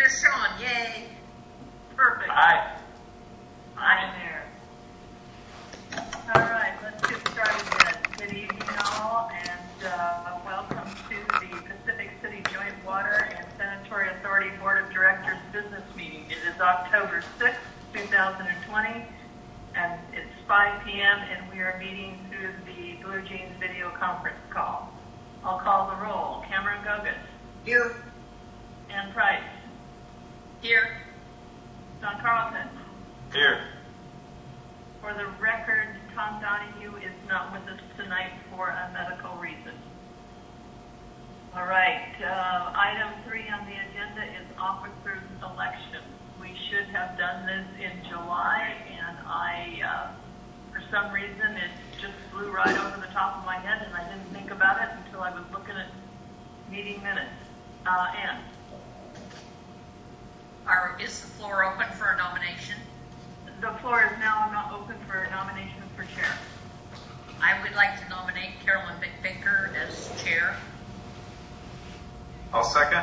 Sean, yay. Perfect. Aye. Aye there. All right, let's get started then. Good evening all, and welcome to the Pacific City Joint Water and Sanitary Authority Board of Directors business meeting. It is October 6th, 2020, and it's 5 p.m. and we are meeting through the Blue Jeans video conference call. I'll call the roll. Cameron Gogus. Here. Ann Price. Here. Don Carlson. Here. For the record, Tom Donahue is not with us tonight for a medical reason. All right, item 3 on the agenda is officers' election. We should have done this in July, and for some reason, it just flew right over the top of my head, and I didn't think about it until I was looking at meeting minutes. Ann? Is the floor open for a nomination? The floor is now not open for nominations for chair. I would like to nominate Carolyn McVicker as chair. I'll second.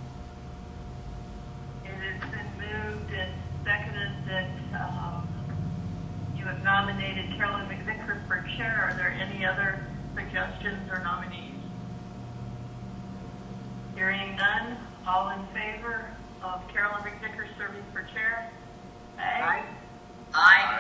It has been moved and seconded that you have nominated Carolyn McVicker for chair. Are there any other suggestions or nominees? Hearing none, all in favor of Carolyn McVicker serving for chair? Aye. Aye.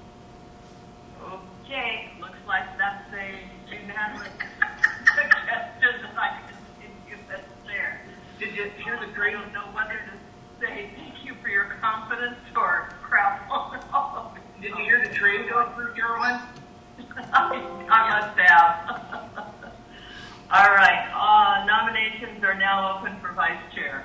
Okay, looks like that's a unanimous suggestion that I continue as chair. Did you hear the great? I don't know whether to say thank you for your confidence or crap on all of it. Did you hear the train go through, Carolyn? I must have. All right, nominations are now open for vice chair.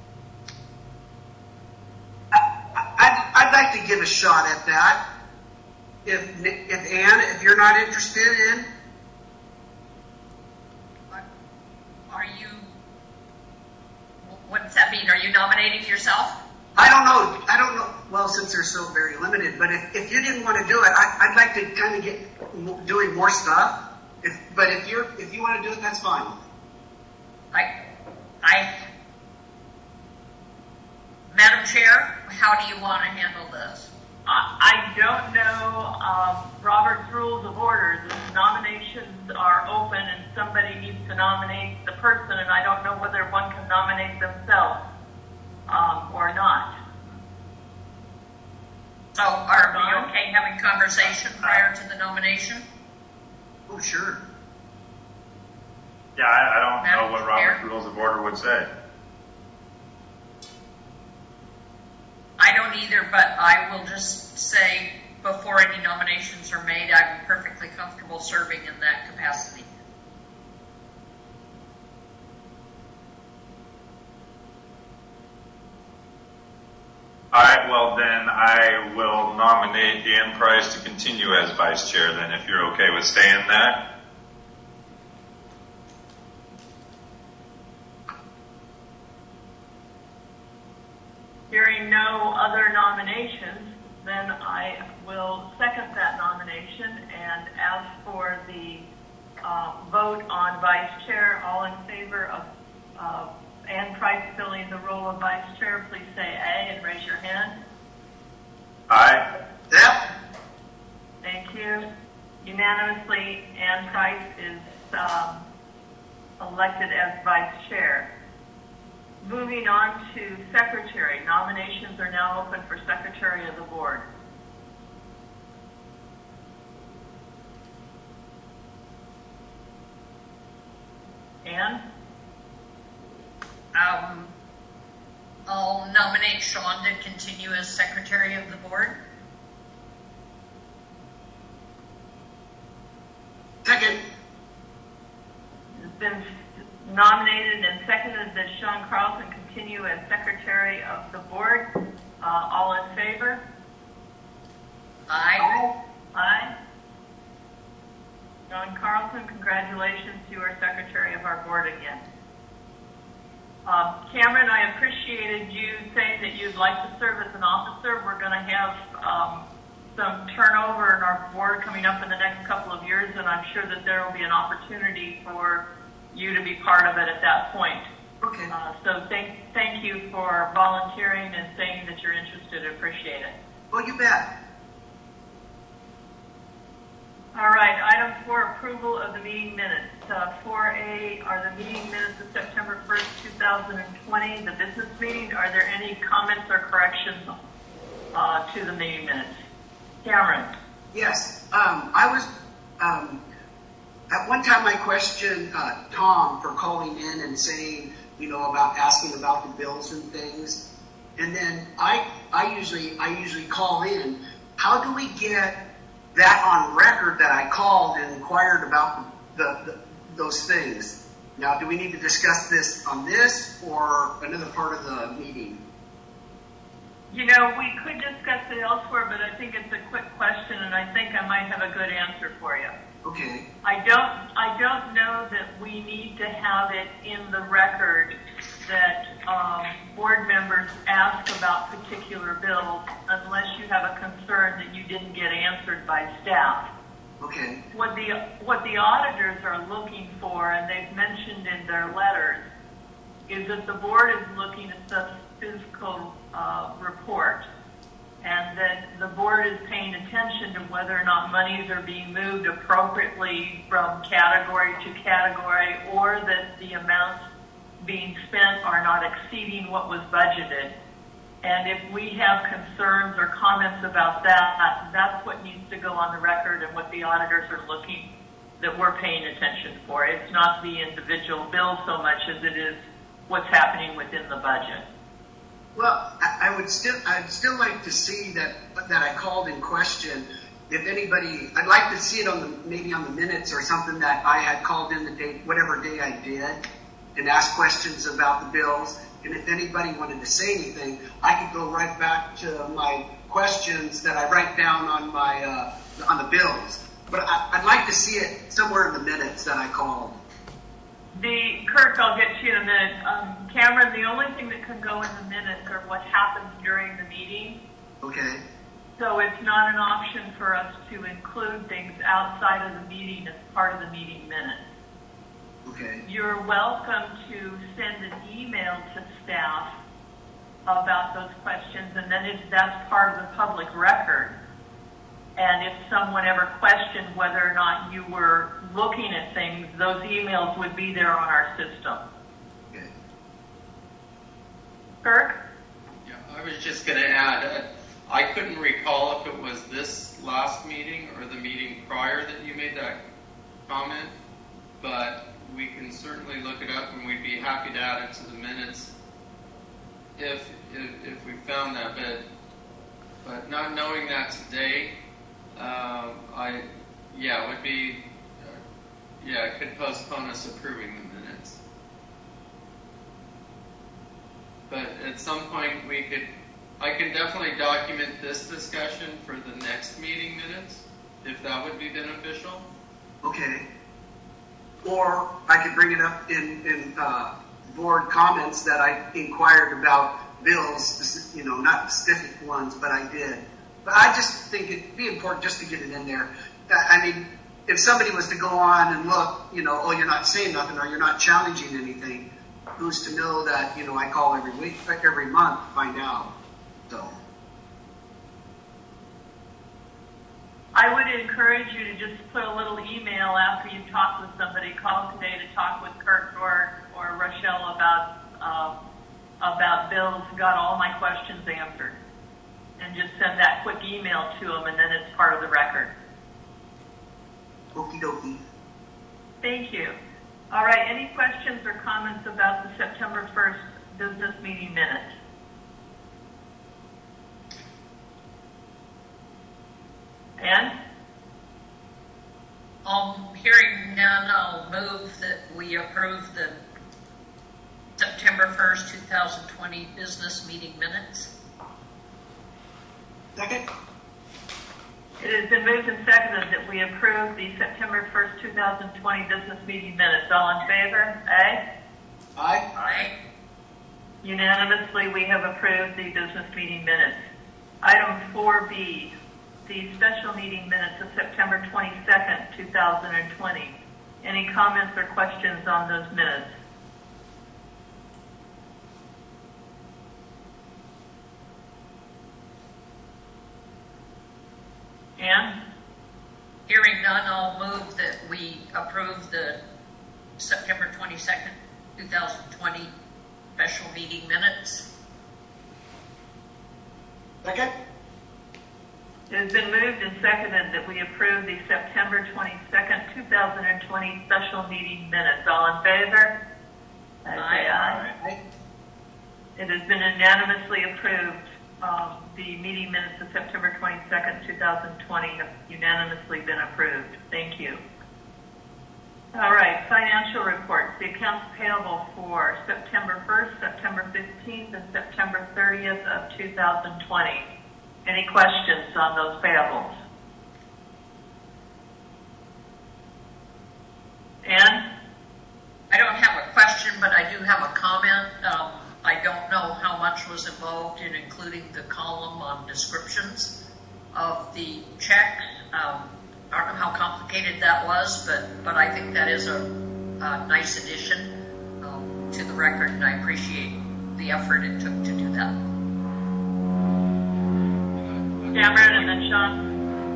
I'd like to give a shot at that. If Ann, if you're not interested in, Are you, what does that mean? Are you nominating yourself? I don't know. Well, since they're so very limited, but if you didn't want to do it, I'd like to kind of get doing more stuff. But if you want to do it, that's fine. Madam Chair, how do you want to handle this? I don't know Robert's Rules of Order. The nominations are open and somebody needs to nominate the person, and I don't know whether one can nominate themselves or not. So are we okay having conversation prior to the nomination? Oh, sure. Yeah, I don't Madam know what Chair? Robert's Rules of Order would say. I don't either, but I will just say before any nominations are made, I'm perfectly comfortable serving in that capacity. All right, well then I will nominate Ann Price to continue as vice chair then, if you're okay with staying that. Hearing no other nominations, then I will second that nomination and ask for the vote on vice chair. All in favor of Ann Price filling the role of vice chair, please say aye and raise your hand. Aye. Yep. Thank you. Unanimously, Ann Price is elected as vice chair. Moving on to secretary. Nominations are now open for secretary of the board. Ann? I'll nominate Sean to continue as secretary of the board. Second. It's been nominated and seconded that Sean Carlson continue as secretary of the board. All in favor? Aye. Aye. Sean Carlson, congratulations, you are secretary of our board again. Cameron, I appreciated you saying that you'd like to serve as an officer. We're going to have some turnover in our board coming up in the next couple of years, and I'm sure that there will be an opportunity for you to be part of it at that point. Okay. So thank you for volunteering and saying that you're interested. I appreciate it. Well, you bet. All right, item 4, approval of the meeting minutes. 4A are the meeting minutes of September 1st, 2020, the business meeting. Are there any comments or corrections to the meeting minutes? Cameron? Yes. I was, at one time I questioned Tom for calling in and saying, about asking about the bills and things. And then I usually call in. How do we get that on record that I called and inquired about those things? Now, do we need to discuss this on this or another part of the meeting? We could discuss it elsewhere, but I think it's a quick question, and I think I might have a good answer for you. Okay. I don't know that we need to have it in the record that board members ask about particular bills unless you have a concern that you didn't get answered by staff. Okay. What the auditors are looking for, and they've mentioned in their letters, is that the board is looking at the fiscal report, and that the board is paying attention to whether or not monies are being moved appropriately from category to category, or that the amounts being spent are not exceeding what was budgeted. And if we have concerns or comments about that, that's what needs to go on the record and what the auditors are looking, that we're paying attention for. It's not the individual bill so much as it is what's happening within the budget. Well, I'd still like to see that I called in question. If anybody, I'd like to see it maybe on the minutes or something, that I had called in the day, whatever day I did, and asked questions about the bills. And if anybody wanted to say anything, I could go right back to my questions that I write down on my on the bills. But I'd like to see it somewhere in the minutes that I called. Kirk, I'll get to you in a minute. Cameron, the only thing that can go in the minutes are what happens during the meeting. Okay. So it's not an option for us to include things outside of the meeting as part of the meeting minutes. Okay. You're welcome to send an email to staff about those questions, and then that's part of the public record. And if someone ever questioned whether or not you were looking at things, those emails would be there on our system. Okay. Kirk? Yeah, I was just going to add, I couldn't recall if it was this last meeting or the meeting prior that you made that comment, but we can certainly look it up, and we'd be happy to add it to the minutes if we found that bit. But not knowing that today, it would be, it could postpone us approving the minutes. But at some point I can definitely document this discussion for the next meeting minutes, if that would be beneficial. Okay. Or I could bring it up in board comments that I inquired about bills, not specific ones, but I did. But I just think it'd be important just to get it in there. I mean, if somebody was to go on and look, oh, you're not saying nothing or you're not challenging anything, who's to know that, I call every week, every month to find out. So. I would encourage you to just put a little email after you've talked with somebody. Call today to talk with Kirk or Rochelle about bills. Got all my questions answered. And just send that quick email to them, and then it's part of the record. Okie dokie. Thank you. All right, any questions or comments about the September 1st business meeting minutes? Ann? Hearing none, I'll move that we approve the September 1st, 2020 business meeting minutes. Second? It has been moved and seconded that we approve the September 1st, 2020 business meeting minutes. All in favor? Aye? Aye. Aye. Unanimously, we have approved the business meeting minutes. Item 4B, the special meeting minutes of September 22nd, 2020. Any comments or questions on those minutes? Ann? Hearing none, I'll move that we approve the September 22nd, 2020 special meeting minutes. Second? It has been moved and seconded that we approve the September 22nd, 2020 special meeting minutes. All in favor? Say aye. Aye. It has been unanimously approved. The meeting minutes of September 22nd, 2020 have unanimously been approved. Thank you. All right, financial reports. The accounts payable for September 1st, September 15th, and September 30th of 2020. Any questions on those payables? Ann? I don't have a question, but I do have a comment. I don't know how much was involved in including the column on descriptions of the checks. I don't know how complicated that was, but I think that is a nice addition to the record, and I appreciate the effort it took to do that. Cameron and then Sean?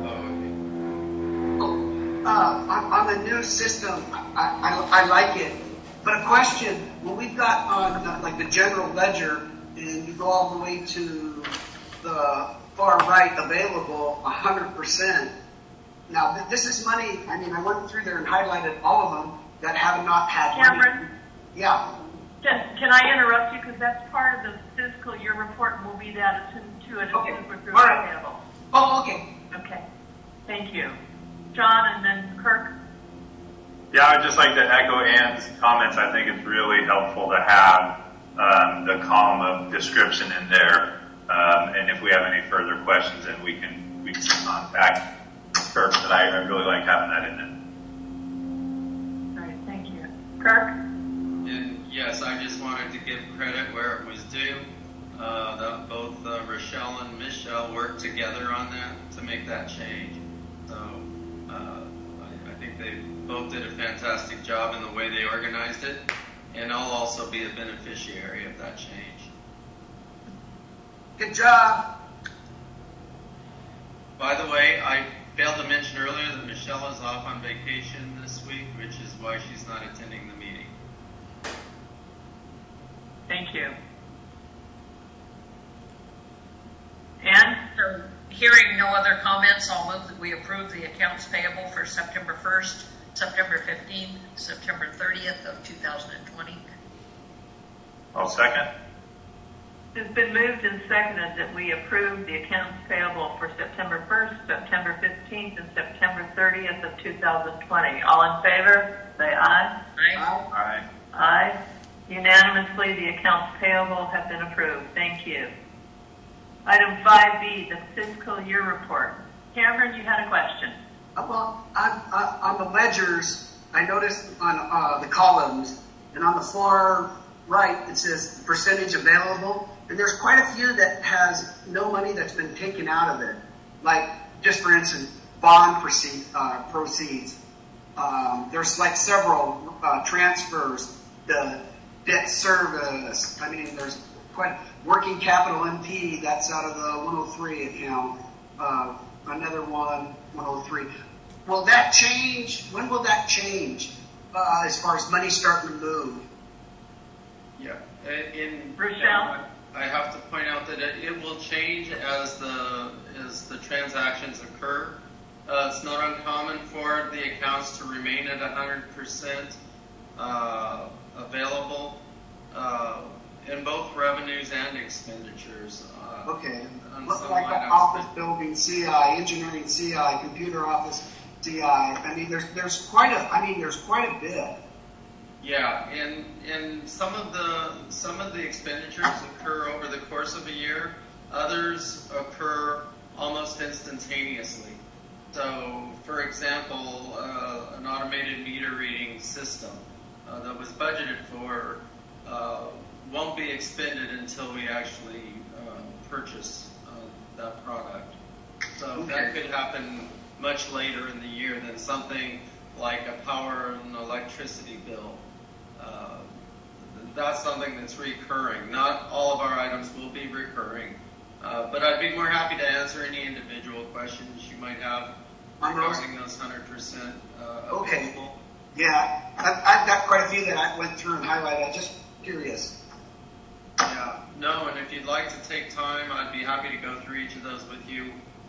On the new system, I like it. But a question, when we've got on like the general ledger, and you go all the way to the far right, available 100%. Now, this is money, I mean, I went through there and highlighted all of them that have not had Cameron? money. Yeah. Can I interrupt you? Because that's part of the fiscal year report, and we'll be that to it as soon as we're through the All right. payable. Oh, okay. Okay. Thank you. John and then Kirk? Yeah, I would just like to echo Ann's comments. I think it's really helpful to have the column of description in there. And if we have any further questions, then we can contact Kirk. But I really like having that in All right, thank you. Kirk? And yes, I just wanted to give credit where it was due. That both Rochelle and Michelle worked together on that to make that change. So I think they both did a fantastic job in the way they organized it, and I'll also be a beneficiary of that change. Good job. By the way, I failed to mention earlier that Michelle is off on vacation this week, which is why she's not attending the meeting. Thank you. Ann? So, hearing no other comments, I'll move that we approve the accounts payable for September 1st, September 15th, September 30th of 2020. I'll second. It's been moved and seconded that we approve the accounts payable for September 1st, September 15th, and September 30th of 2020. All in favor, say aye. Aye. Aye. Aye. Unanimously, the accounts payable have been approved. Thank you. Item 5B, the fiscal year report. Cameron, you had a question. Well, on the ledgers, I noticed on the columns, and on the far right, it says percentage available. And there's quite a few that has no money that's been taken out of it. Like, just for instance, bond proceeds. There's like several transfers, the debt service. I mean, there's quite working capital MP, that's out of the 103 account. Another one, 103. Will that change? When will that change as far as money starting to move? Yeah. Rochelle? I have to point out that it will change as the transactions occur. It's not uncommon for the accounts to remain at 100% available in both revenues and expenditures. Okay. On Look some like line office items. building CI, engineering CI, computer office CI. I mean, there's quite a bit. Yeah, and some of the expenditures occur over the course of a year. Others occur almost instantaneously. So, for example, an automated meter reading system that was budgeted for won't be expended until we actually purchase that product. So that could happen much later in the year than something like a power and electricity bill. That's something that's recurring. Not all of our items will be recurring. But I'd be more happy to answer any individual questions you might have regarding those 100% Okay. available. Yeah, I've got quite a few that I went through and highlighted. I'm just curious. Yeah, no, and if you'd like to take time, I'd be happy to go through each of those with you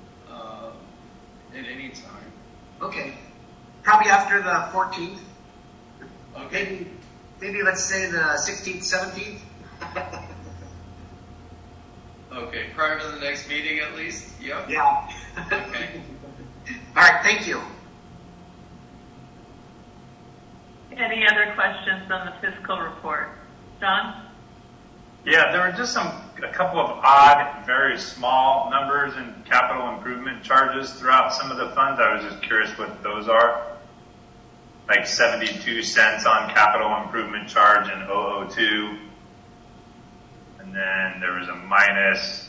at any time. Okay. Probably after the 14th. Okay. Maybe let's say the 16th, 17th. Okay, prior to the next meeting at least? Yep. Yeah. Okay. All right, thank you. Any other questions on the fiscal report? John? Yeah, there were just a couple of odd, very small numbers in capital improvement charges throughout some of the funds. I was just curious what those are. Like 72 cents on capital improvement charge in 002. And then there was a minus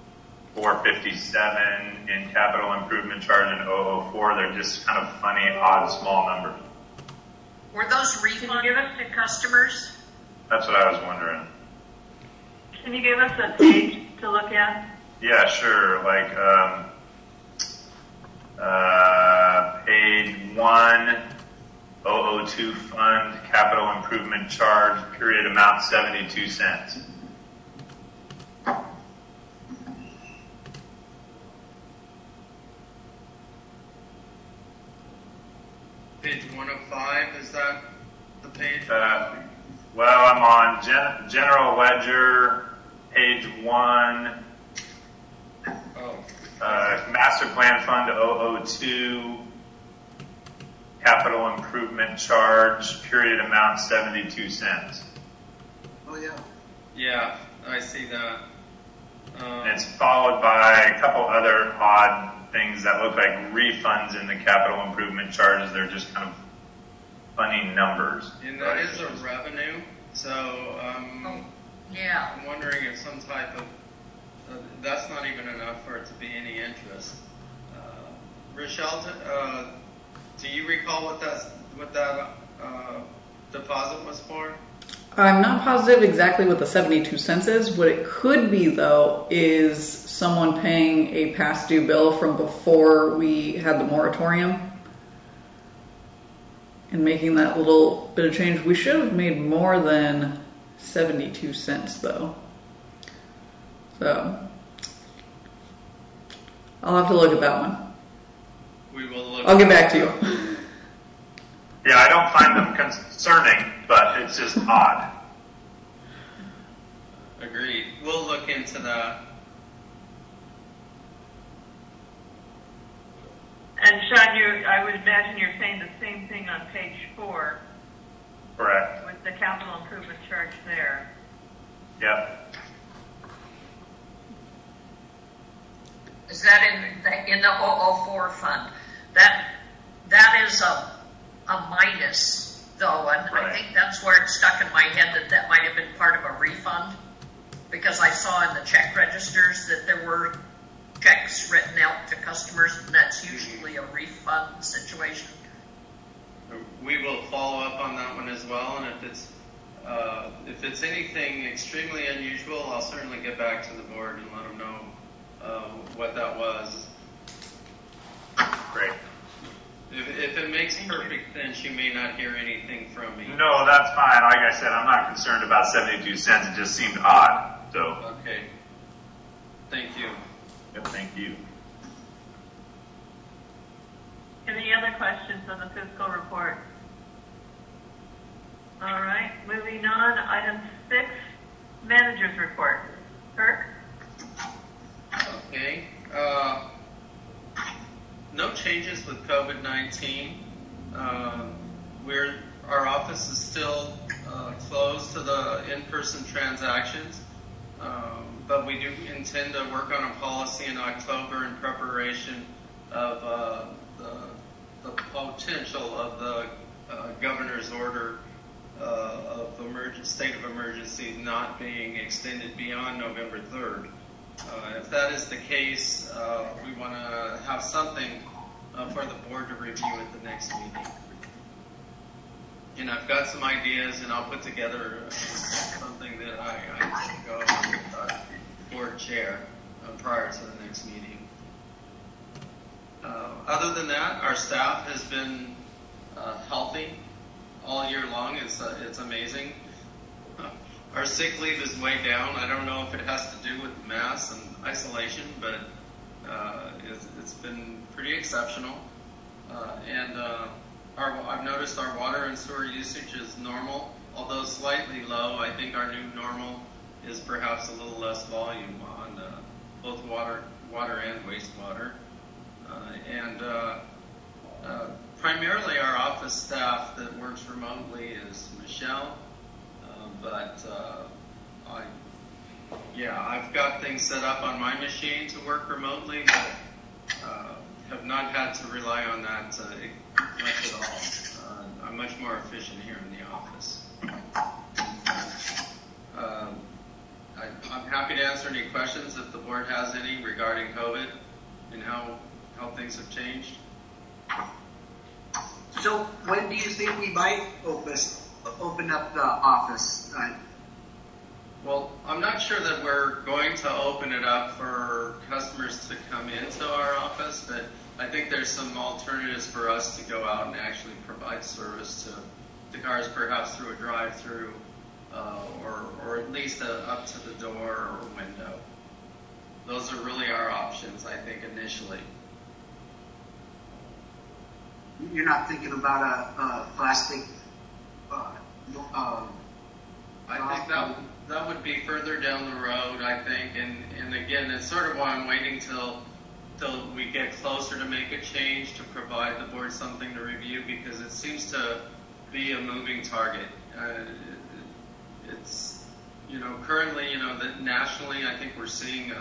457 in capital improvement charge in 004. They're just kind of funny, odd, small numbers. Were those refunded to customers? That's what I was wondering. Can you give us a page to look at? Yeah, sure. Like page 1002 fund, capital improvement charge, period amount 72 cents. Page 105, is that the page? Well, I'm on general ledger, page 1, Oh. master plan fund 002, capital improvement charge, period amount 72 cents. Oh, yeah. Yeah, I see that. And it's followed by a couple other odd things that look like refunds in the capital improvement charges. They're just kind of funny numbers. And that is a revenue, so Yeah. I'm wondering if some type of, that's not even enough for it to be any interest. Rochelle, do you recall what that deposit was for? I'm not positive exactly what the 72 cents is. What it could be, though, is someone paying a past due bill from before we had the moratorium and making that little bit of change. We should have made more than 72 cents, though. So I'll have to look at that one. We will look. I'll get back to you. Yeah, I don't find them concerning, but it's just odd. Agreed. We'll look into that. And Sean, I would imagine you're saying the same thing on page 4 Correct. with the capital improvement charge there. Yep. Is that in the 004 fund? That is a minus, though, and Right. I think that's where it stuck in my head that might have been part of a refund, because I saw in the check registers that there were checks written out to customers, and that's usually a refund situation. We will follow up on that one as well, and if it's anything extremely unusual, I'll certainly get back to the board and let them know what that was. Great. If it makes perfect sense, you may not hear anything from me. No, that's fine. Like I said, I'm not concerned about 72 cents. It just seemed odd. So, Okay. Thank you. yep, thank you. Any other questions on the fiscal report? All right, moving on. Item 6, manager's report. Kirk? Okay. No changes with COVID-19. Our office is still closed to the in-person transactions, but we do intend to work on a policy in October in preparation of the potential of the governor's order of state of emergency not being extended beyond November 3rd. If that is the case, we want to have something for the board to review at the next meeting. And I've got some ideas, and I'll put together something that I can go with our board chair. prior to the next meeting. Other than that, our staff has been healthy all year long. It's amazing. Our sick leave is way down. I don't know if it has to do with masks and isolation, but it's been pretty exceptional. I've noticed our water and sewer usage is normal, although slightly low. I think our new normal is perhaps a little less volume on both water and wastewater. Primarily our office staff that works remotely is Michelle, I've got things set up on my machine to work remotely, but have not had to rely on that much at all. I'm much more efficient here in the office. I'm happy to answer any questions if the board has any regarding COVID and how things have changed. So when do you think we might open up the office? Well, I'm not sure that we're going to open it up for customers to come into our office, but I think there's some alternatives for us to go out and actually provide service to the cars, perhaps through a drive-through, or at least up to the door or window. Those are really our options, I think, initially. You're not thinking about a plastic? I think that would be further down the road, I think, and again, it's sort of why I'm waiting till we get closer to make a change to provide the board something to review, because it seems to be a moving target. It's, currently, that nationally, I think we're seeing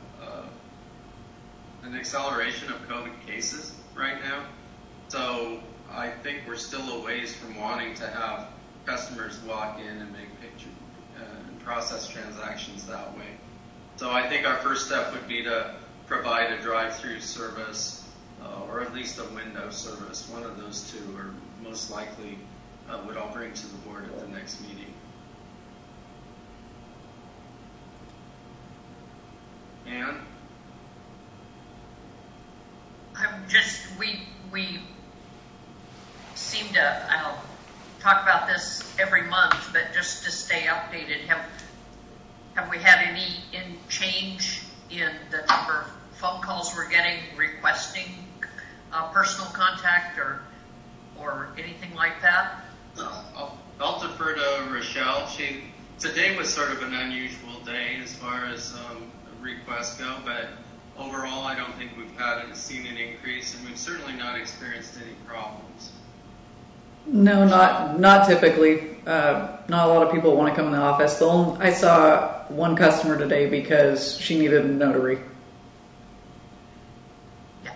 an acceleration of COVID cases right now. So I think we're still a ways from wanting to have customers walk in and make pictures and process transactions that way. So I think our first step would be to provide a drive-through service, or at least a window service. One of those two are most likely what I'll bring to the board at the next meeting. Ann? We seem to talk about this every month, but just to stay updated, have we had any change in the number of phone calls we're getting requesting personal contact or anything like that? I'll defer to Rochelle. Today was sort of an unusual day as far as requests go, but overall I don't think we've seen an increase, and we've certainly not experienced any problems. No, not typically. Not a lot of people want to come in the office. I saw one customer today because she needed a notary. Yeah.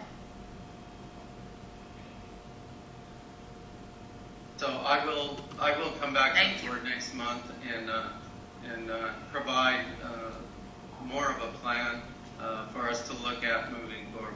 So I will come back to the board next month and provide more of a plan for us to look at moving forward.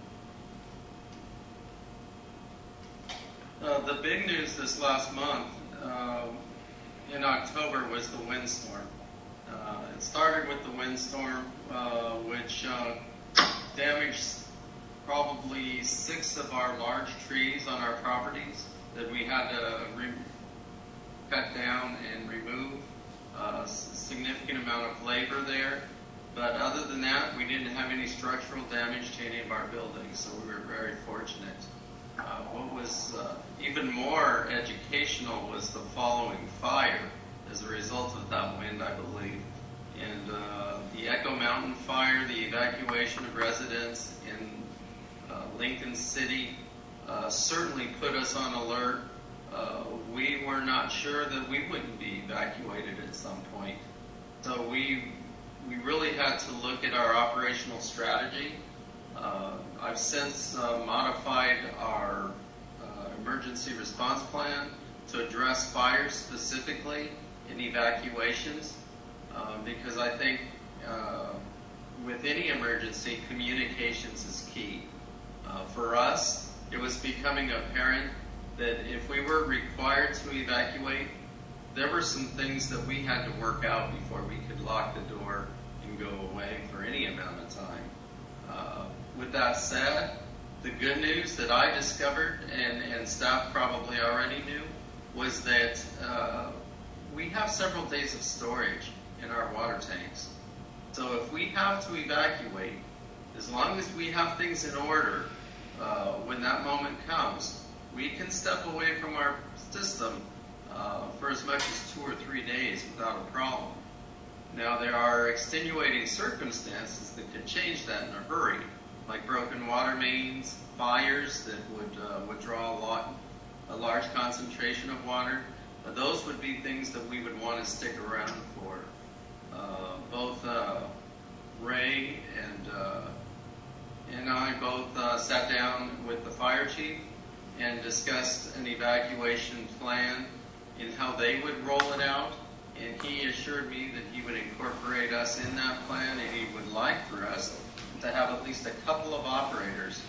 The big news this last month in October was the windstorm. It started with the windstorm, which damaged probably 6 of our large trees on our properties that we had to cut down and remove. A significant amount of labor there. But other than that, we didn't have any structural damage to any of our buildings, so we were very fortunate. What was even more educational was the following fire as a result of that wind, I believe. And the Echo Mountain fire, the evacuation of residents in Lincoln City certainly put us on alert. We were not sure that we wouldn't be evacuated at some point. So we really had to look at our operational strategy. I've since modified our emergency response plan to address fires specifically in evacuations, because I think with any emergency, communications is key. For us, it was becoming apparent that if we were required to evacuate, there were some things that we had to work out before we could lock the door can go away for any amount of time. With that said, the good news that I discovered, and staff probably already knew, was that we have several days of storage in our water tanks. So if we have to evacuate, as long as we have things in order, when that moment comes, we can step away from our system for as much as 2 or 3 days without a problem. Now, there are extenuating circumstances that could change that in a hurry, like broken water mains, fires that would draw a large concentration of water. Those would be things that we would want to stick around for. Both Ray and I both sat down with the fire chief and discussed an evacuation plan and how they would roll it out. And he assured me that he would incorporate us in that plan, and he would like for us to have at least a couple of operators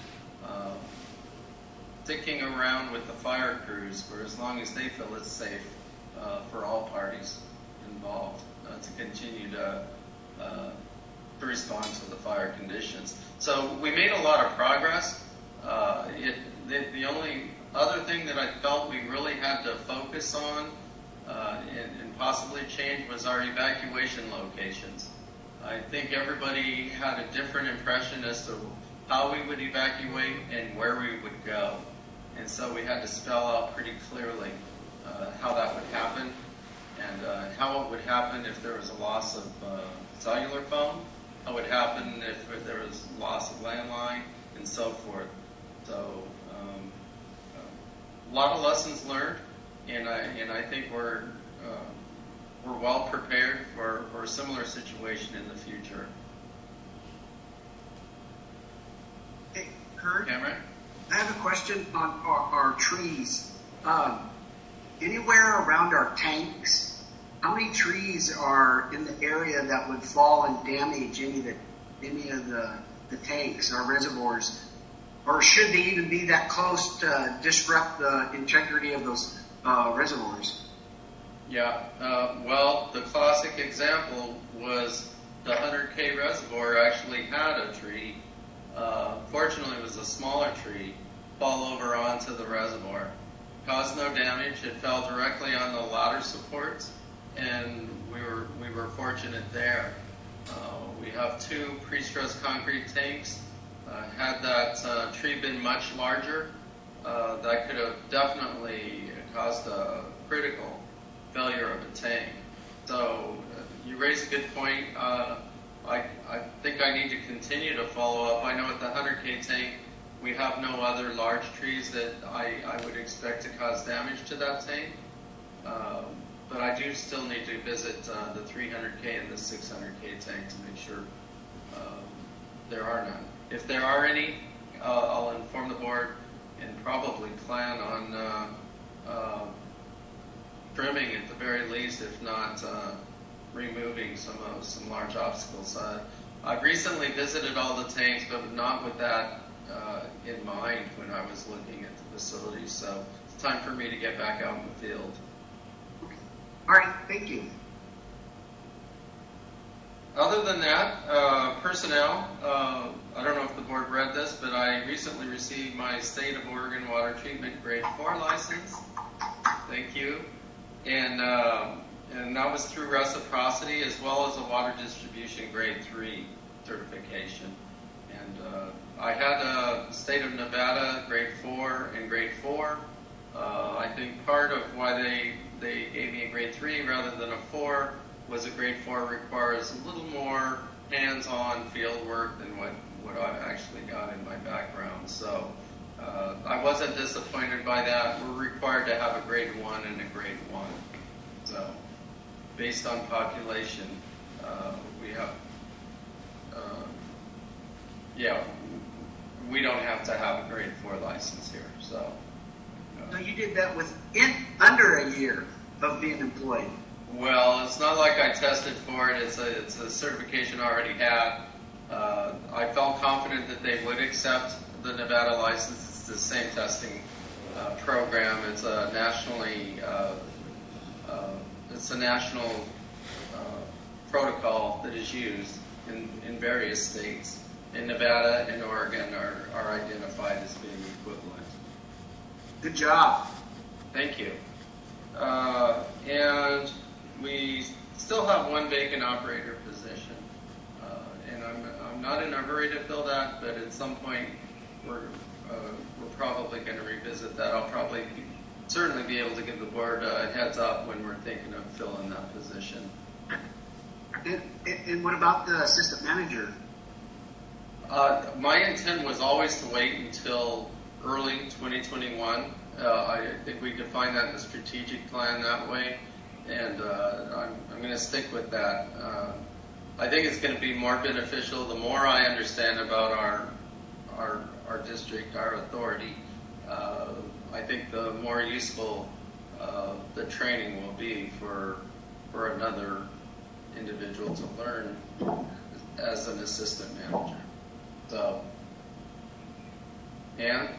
sticking around with the fire crews for as long as they feel it's safe for all parties involved to continue to respond to the fire conditions. So we made a lot of progress. The only other thing that I felt we really had to focus on and possibly change was our evacuation locations. I think everybody had a different impression as to how we would evacuate and where we would go. And so we had to spell out pretty clearly how that would happen and how it would happen if there was a loss of cellular phone, how it would happen if there was loss of landline, and so forth. So a lot of lessons learned, and I think we're well prepared for a similar situation in the future. Hey, Kurt? Cameron? I have a question on our trees. Anywhere around our tanks, how many trees are in the area that would fall and damage any of the tanks, our reservoirs? Or should they even be that close to disrupt the integrity of those reservoirs? Yeah, well, the classic example was the 100K reservoir actually had a tree. Fortunately, it was a smaller tree, fall over onto the reservoir. Caused no damage. It fell directly on the ladder supports, and we were fortunate there. We have 2 pre-stressed concrete tanks. Had that tree been much larger, that could have definitely caused a critical failure of a tank. So you raised a good point. I think I need to continue to follow up. I know at the 100K tank, we have no other large trees that I would expect to cause damage to that tank. But I do still need to visit the 300K and the 600K tank to make sure there are none. If there are any, I'll inform the board and probably plan on trimming at the very least, if not removing some large obstacles. I've recently visited all the tanks, but not with that in mind when I was looking at the facilities. So it's time for me to get back out in the field. All right, thank you. Other than that, personnel, I don't know if the board read this, but I recently received my State of Oregon Water Treatment Grade 4 license. Thank you. And that was through reciprocity as well as a Water Distribution Grade 3 certification. And I had a State of Nevada Grade 4 and Grade 4. I think part of why they gave me a Grade 3 rather than a 4 was a Grade 4 requires a little more hands-on field work than what I've actually got in my background. So I wasn't disappointed by that. We're required to have a Grade 1 and a Grade 1. So based on population, we have, we don't have to have a Grade 4 license here. So. So you did that under a year of being employed? Well, it's not like I tested for it. It's a certification I already had. I felt confident that they would accept the Nevada license. It's the same testing program. It's a national protocol that is used. in various states. In Nevada and Oregon are identified as being equivalent. Good job. Thank you. And we still have one vacant operator position. And I'm not in a hurry to fill that, but at some point we're probably going to revisit that. I'll probably certainly be able to give the board a heads up when we're thinking of filling that position. And what about the assistant manager? My intent was always to wait until early 2021. I think we could find that in the strategic plan that way, and I'm going to stick with that. I think it's going to be more beneficial the more I understand about our district, our authority. I think the more useful the training will be for another individual to learn as an assistant manager. So, Ann?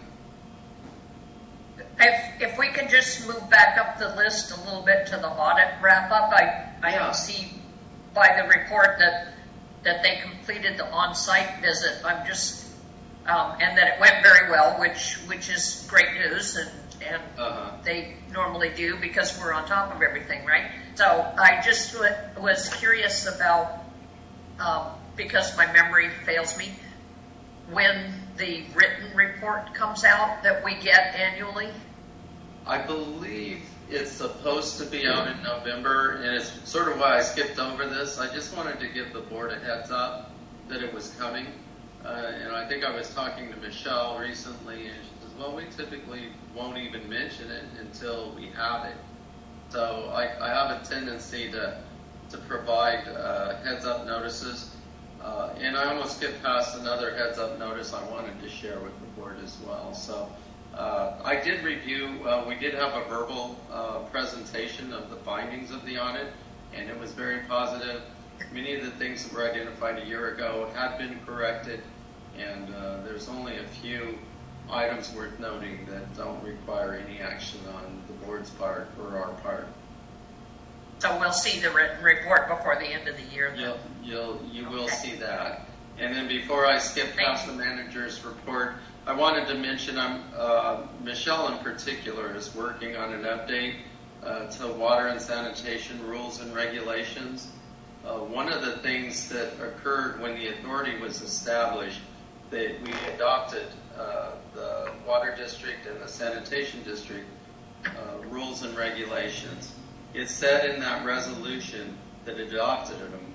If we could just move back up the list a little bit to the audit wrap-up, I Yeah. see by the report that they completed the on-site visit. I'm just, and that it went very well, which is great news, and they normally do because we're on top of everything, right? So I just was curious about, because my memory fails me, when the written report comes out that we get annually. I believe it's supposed to be out in November, and it's sort of why I skipped over this. I just wanted to give the board a heads up that it was coming. And I think I was talking to Michelle recently, and she says, well, we typically won't even mention it until we have it. So I have a tendency to provide heads up notices. And I almost skipped past another heads up notice I wanted to share with the board as well. So I did review, we did have a verbal presentation of the findings of the audit, and it was very positive. Many of the things that were identified a year ago had been corrected, and there's only a few items worth noting that don't require any action on the board's part or our part. So we'll see the written report before the end of the year. You will see that. And then before I skip past the manager's report, I wanted to mention Michelle in particular is working on an update to water and sanitation rules and regulations. One of the things that occurred when the authority was established, that we adopted the water district and the sanitation district rules and regulations. It said in that resolution that adopted them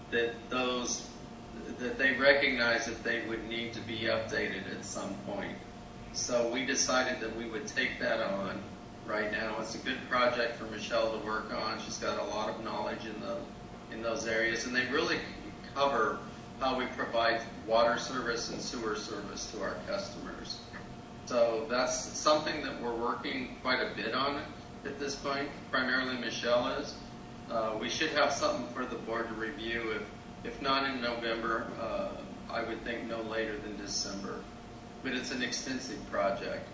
that they recognized that they would need to be updated at some point. So we decided that we would take that on right now. It's a good project for Michelle to work on. She's got a lot of knowledge in those areas, and they really cover how we provide water service and sewer service to our customers. So that's something that we're working quite a bit on at this point. Primarily Michelle is. We should have something for the board to review. If not in November, I would think no later than December. But it's an extensive project.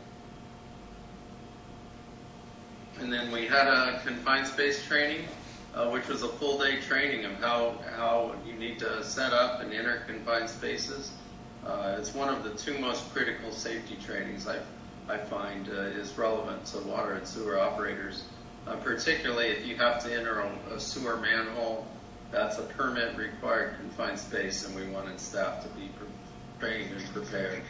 And then we had a confined space training, which was a full day training of how you need to set up and enter confined spaces. It's one of the two most critical safety trainings I find is relevant to water and sewer operators, particularly if you have to enter a sewer manhole. That's a permit required confined space, and we wanted staff to be trained and prepared.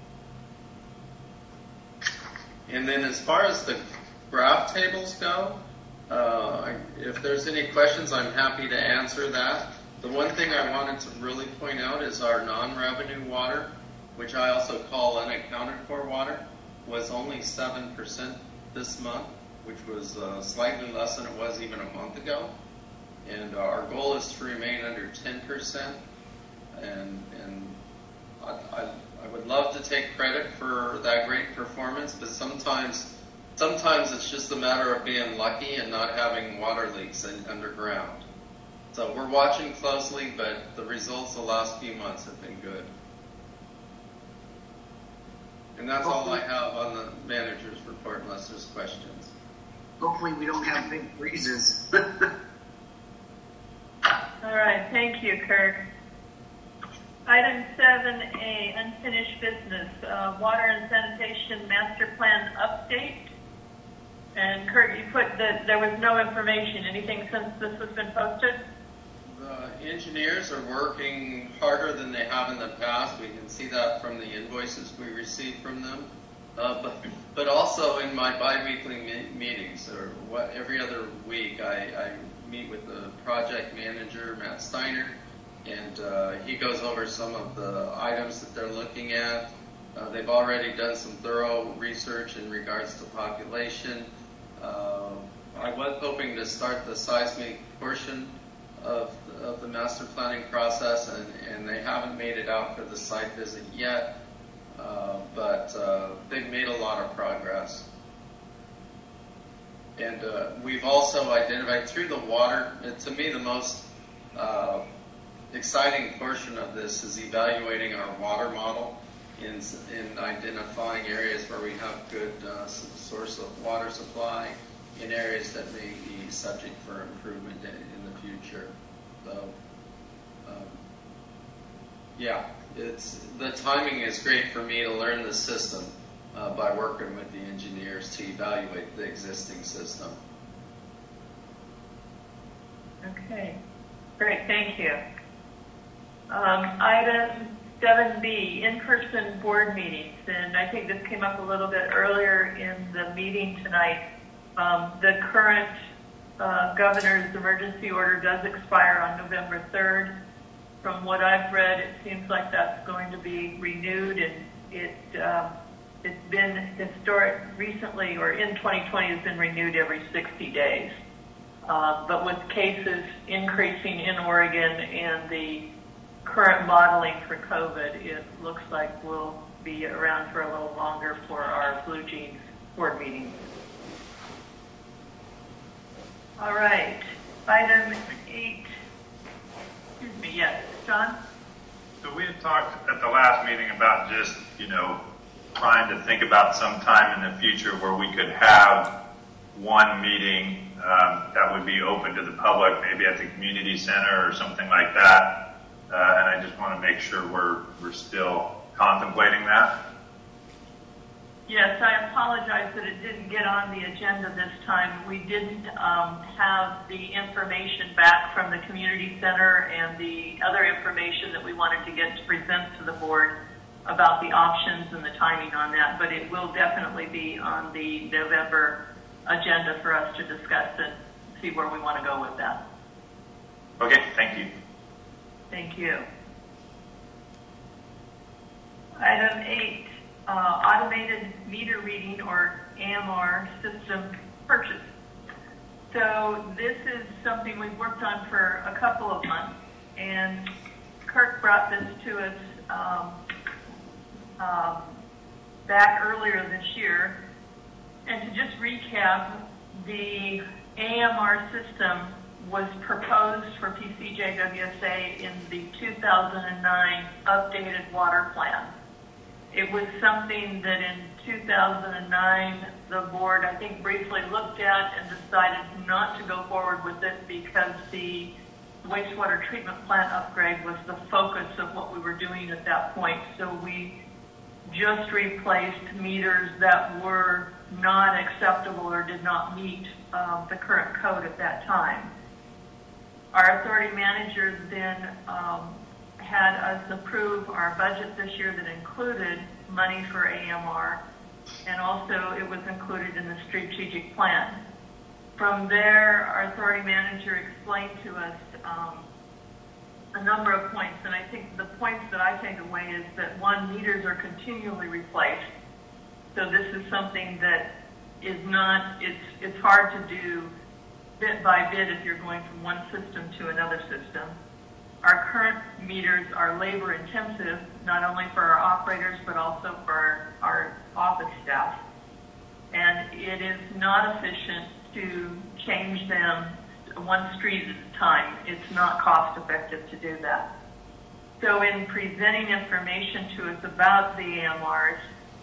And then as far as the graph tables go, if there's any questions, I'm happy to answer that. The one thing I wanted to really point out is our non-revenue water, which I also call unaccounted for water, was only 7% this month, which was slightly less than it was even a month ago. And our goal is to remain under 10%. And I would love to take credit for that great performance, but sometimes it's just a matter of being lucky and not having water leaks underground. So we're watching closely, but the results the last few months have been good. And that's all I have on the manager's report, unless there's questions. Hopefully we don't have big breezes. All right, thank you, Kirk. Item 7A, unfinished business, water and sanitation master plan update. And Kurt, you put that there was no information. Anything since this has been posted? The engineers are working harder than they have in the past. We can see that from the invoices we receive from them. But also in my bi-weekly meetings, or every other week, I meet with the project manager, Matt Steiner, and he goes over some of the items that they're looking at. They've already done some thorough research in regards to population. I was hoping to start the seismic portion of the master planning process, and they haven't made it out for the site visit yet, but they've made a lot of progress. And we've also identified through the water, to me the most exciting portion of this is evaluating our water model in identifying areas where we have good source of water supply, in areas that may be subject for improvement in the future. So, yeah, the timing is great for me to learn the system by working with the engineers to evaluate the existing system. Okay, great, thank you. Item 7B, in-person board meetings, and I think this came up a little bit earlier in the meeting tonight. The current governor's emergency order does expire on November 3rd. From what I've read, it seems like that's going to be renewed, and it's been historic recently, or in 2020, it's been renewed every 60 days. But with cases increasing in Oregon and the current modeling for COVID, it looks like we'll be around for a little longer for our Blue Jeans board meetings. All right, item 8. Excuse me, yes, John? So we had talked at the last meeting about just, trying to think about some time in the future where we could have one meeting that would be open to the public, maybe at the community center or something like that. And I just want to make sure we're still contemplating that. Yes, I apologize that it didn't get on the agenda this time. We didn't have the information back from the community center and the other information that we wanted to get to present to the board about the options and the timing on that, but it will definitely be on the November agenda for us to discuss and see where we want to go with that. Okay, thank you. Thank you. Item 8, automated meter reading or AMR system purchase. So this is something we've worked on for a couple of months, and Kirk brought this to us back earlier this year. And to just recap, the AMR system was proposed for PCJWSA in the 2009 updated water plan. It was something that in 2009 the board, I think, briefly looked at and decided not to go forward with it because the wastewater treatment plant upgrade was the focus of what we were doing at that point. So we just replaced meters that were not acceptable or did not meet the current code at that time. Our authority manager then had us approve our budget this year that included money for AMR, and also it was included in the strategic plan. From there, our authority manager explained to us a number of points, and I think the points that I take away is that, one, meters are continually replaced. So this is something that is not, it's hard to do bit by bit if you're going from one system to another system. Our current meters are labor intensive, not only for our operators, but also for our office staff. And it is not efficient to change them one street at a time. It's not cost effective to do that. So in presenting information to us about the AMRs,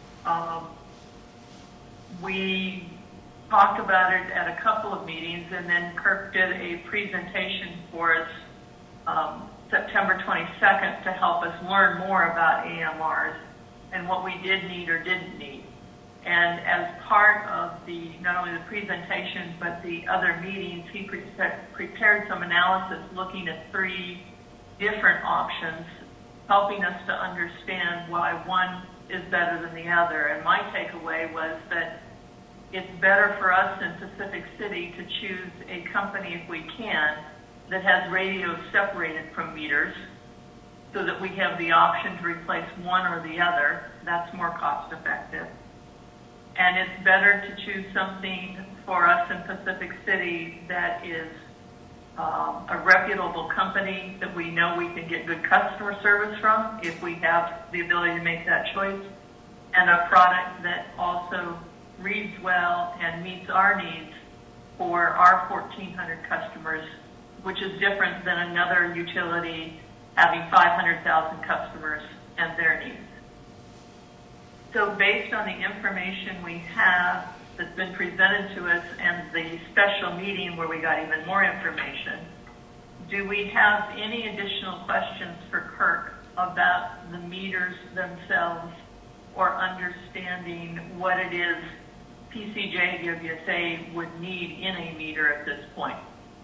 we talked about it at a couple of meetings, and then Kirk did a presentation for us September 22nd to help us learn more about AMRs and what we did need or didn't need. And as part of not only the presentation, but the other meetings, he prepared some analysis looking at 3 different options, helping us to understand why one is better than the other. And my takeaway was that it's better for us in Pacific City to choose a company, if we can, that has radios separated from meters so that we have the option to replace one or the other. That's more cost effective. And it's better to choose something for us in Pacific City that is a reputable company that we know we can get good customer service from if we have the ability to make that choice, and a product that also reads well and meets our needs for our 1,400 customers, which is different than another utility having 500,000 customers and their needs. So based on the information we have that's been presented to us and the special meeting where we got even more information, do we have any additional questions for Kirk about the meters themselves or understanding what it is PCJ WSA would need in a meter at this point?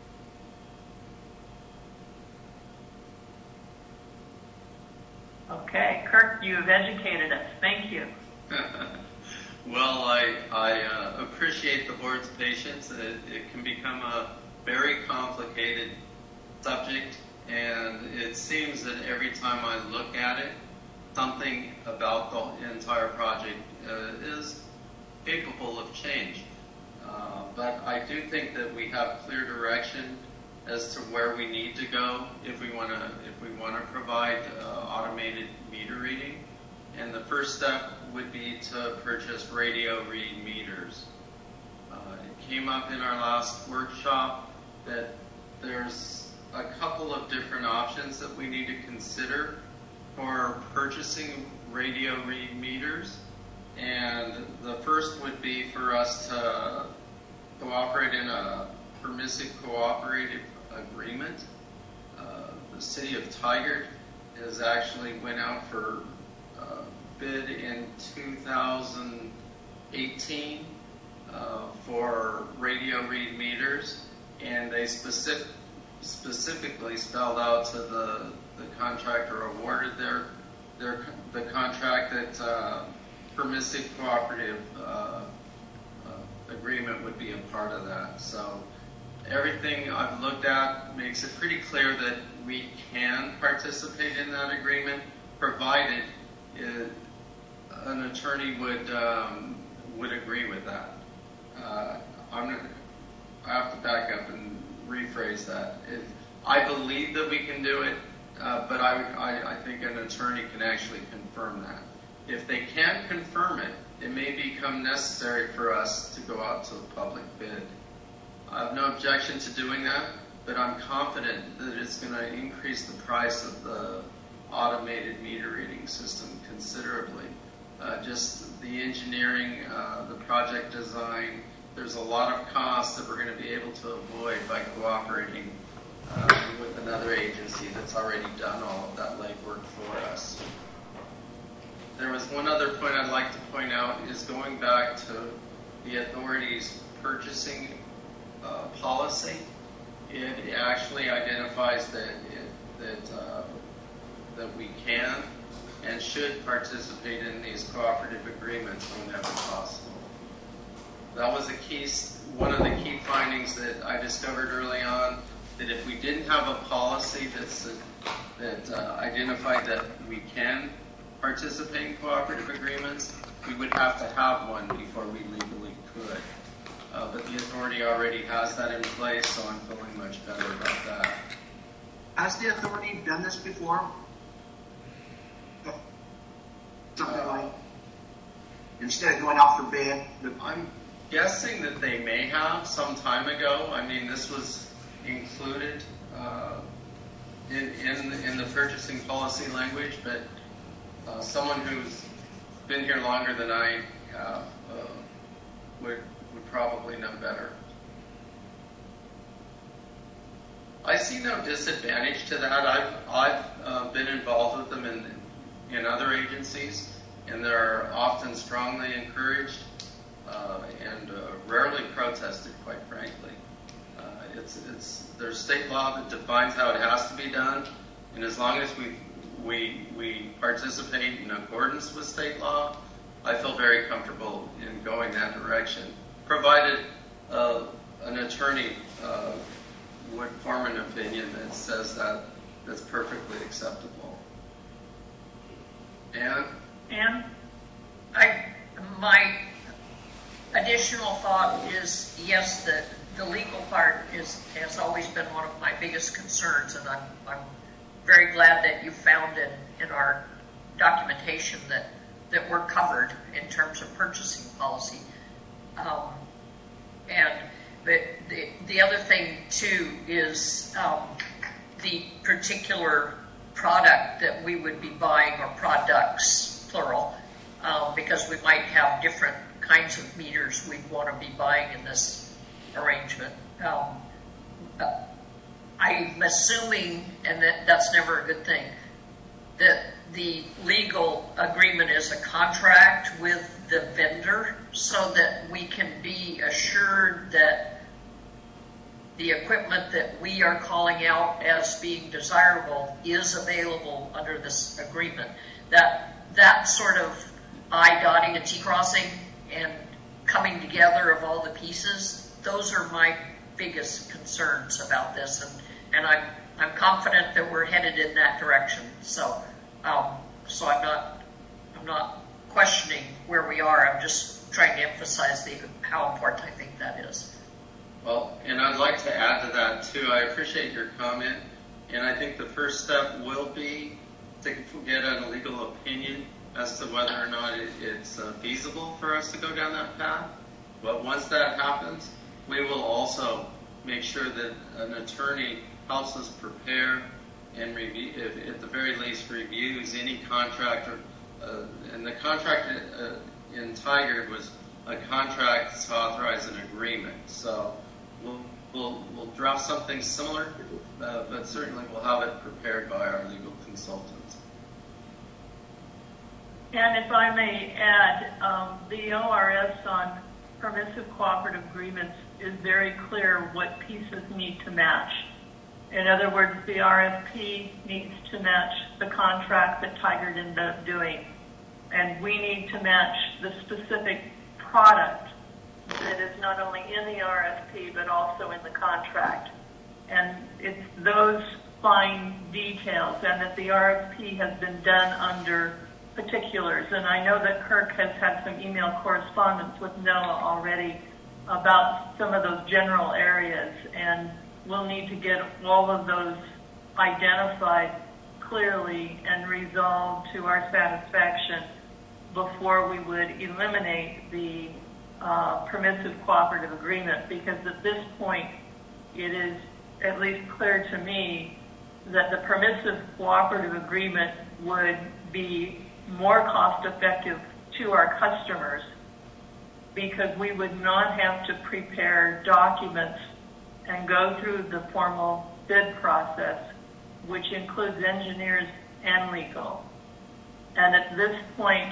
Okay, Kirk, you have educated us. Thank you. Well, I appreciate the board's patience. It can become a very complicated subject, and it seems that every time I look at it, something about the entire project is capable of change. But I do think that we have clear direction as to where we need to go if we want to provide automated meter reading. And the first step would be to purchase radio read meters. It came up in our last workshop that there's a couple of different options that we need to consider for purchasing radio read meters. And the first would be for us to cooperate in a permissive cooperative agreement. The city of Tigard has actually went out for bid in 2018 for radio read meters, and they specifically spelled out to the contractor awarded the contract that permissive cooperative agreement would be a part of that. So everything I've looked at makes it pretty clear that we can participate in that agreement, provided an attorney would agree with that. I have to back up and rephrase that. I believe that we can do it, but I think an attorney can actually confirm that. If they can't confirm it, it may become necessary for us to go out to a public bid. I have no objection to doing that, but I'm confident that it's going to increase the price of the automated meter reading system considerably. Just the engineering, the project design, there's a lot of costs that we're going to be able to avoid by cooperating with another agency that's already done all of that legwork for us. There was one other point I'd like to point out is going back to the authority's purchasing policy. It actually identifies that we can and should participate in these cooperative agreements whenever possible. That was one of the key findings that I discovered early on, that if we didn't have a policy that identified that we can participate in cooperative agreements, we would have to have one before we legally could. But the authority already has that in place, so I'm feeling much better about that. Has the authority done this before? Something like, instead of going out for bid? I'm guessing that they may have some time ago. I mean, this was included in the purchasing policy language, but someone who's been here longer than I have would probably know better. I see no disadvantage to that. I've been involved with them in other agencies, and they're often strongly encouraged and rarely protested, quite frankly. There's state law that defines how it has to be done, and as long as we participate in accordance with state law, I feel very comfortable in going that direction, provided an attorney would form an opinion that says that that's perfectly acceptable. And my additional thought is, yes, the legal part has always been one of my biggest concerns, and I'm very glad that you found in our documentation that we're covered in terms of purchasing policy. And the other thing too is the particular product that we would be buying, or products, plural, because we might have different kinds of meters we'd want to be buying in this arrangement. I'm assuming, and that's never a good thing, that the legal agreement is a contract with the vendor so that we can be assured that the equipment that we are calling out as being desirable is available under this agreement. That sort of I dotting and T crossing and coming together of all the pieces, those are my biggest concerns about this, and I'm confident that we're headed in that direction. So I'm not questioning where we are. I'm just trying to emphasize how important I think that is. Well, and I'd like to add to that too. I appreciate your comment, and I think the first step will be to get a legal opinion as to whether or not it's feasible for us to go down that path. But once that happens, we will also make sure that an attorney helps us prepare and review, at the very least, reviews any contract. And the contract in Tigard was a contract to authorize an agreement. So we'll draft something similar, but certainly we'll have it prepared by our legal consultant. And if I may add, the ORS on permissive cooperative agreements is very clear what pieces need to match. In other words, the RFP needs to match the contract that Tigard ended up doing. And we need to match the specific product that is not only in the RFP but also in the contract. And it's those fine details, and that the RFP has been done under particulars. And I know that Kirk has had some email correspondence with NOAA already about some of those general areas, and we'll need to get all of those identified clearly and resolved to our satisfaction before we would eliminate the permissive cooperative agreement, because at this point it is at least clear to me that the permissive cooperative agreement would be more cost effective to our customers, because we would not have to prepare documents and go through the formal bid process, which includes engineers and legal. And at this point,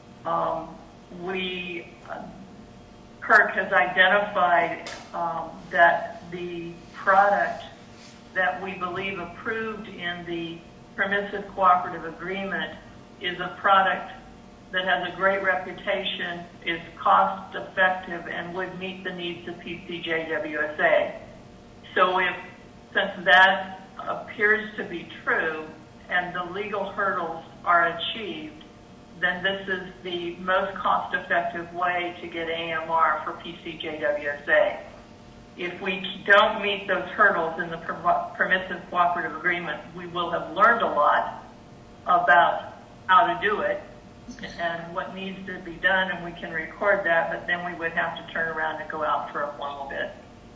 Kirk has identified that the product that we believe approved in the permissive cooperative agreement is a product that has a great reputation, is cost effective, and would meet the needs of PCJWSA. So since that appears to be true and the legal hurdles are achieved, then this is the most cost-effective way to get AMR for PCJWSA. If we don't meet those hurdles in the permissive cooperative agreement, we will have learned a lot about how to do it and what needs to be done, and we can record that, but then we would have to turn around and go out for a formal bid.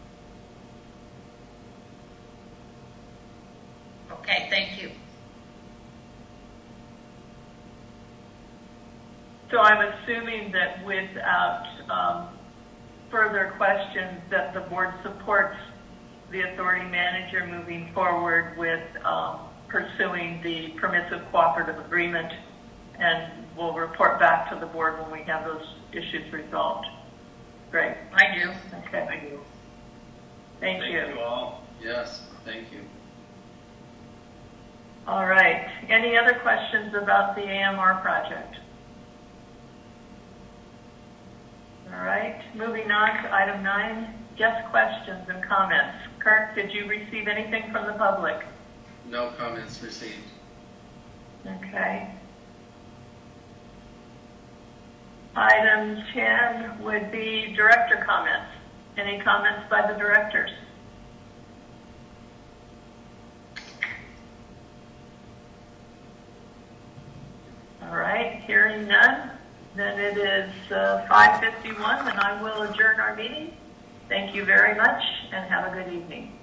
Okay, thank you. So I'm assuming that without further questions that the board supports the authority manager moving forward with pursuing the permissive cooperative agreement, and we'll report back to the board when we have those issues resolved. Great. I do. Okay. I do. Thank you. Thank you all. Yes, thank you. All right. Any other questions about the AMR project? All right. Moving on to item 9, guest questions and comments. Kirk, did you receive anything from the public? No comments received. Okay. Item 10 would be director comments. Any comments by the directors? All right, hearing none, then it is 5:51 and I will adjourn our meeting. Thank you very much and have a good evening.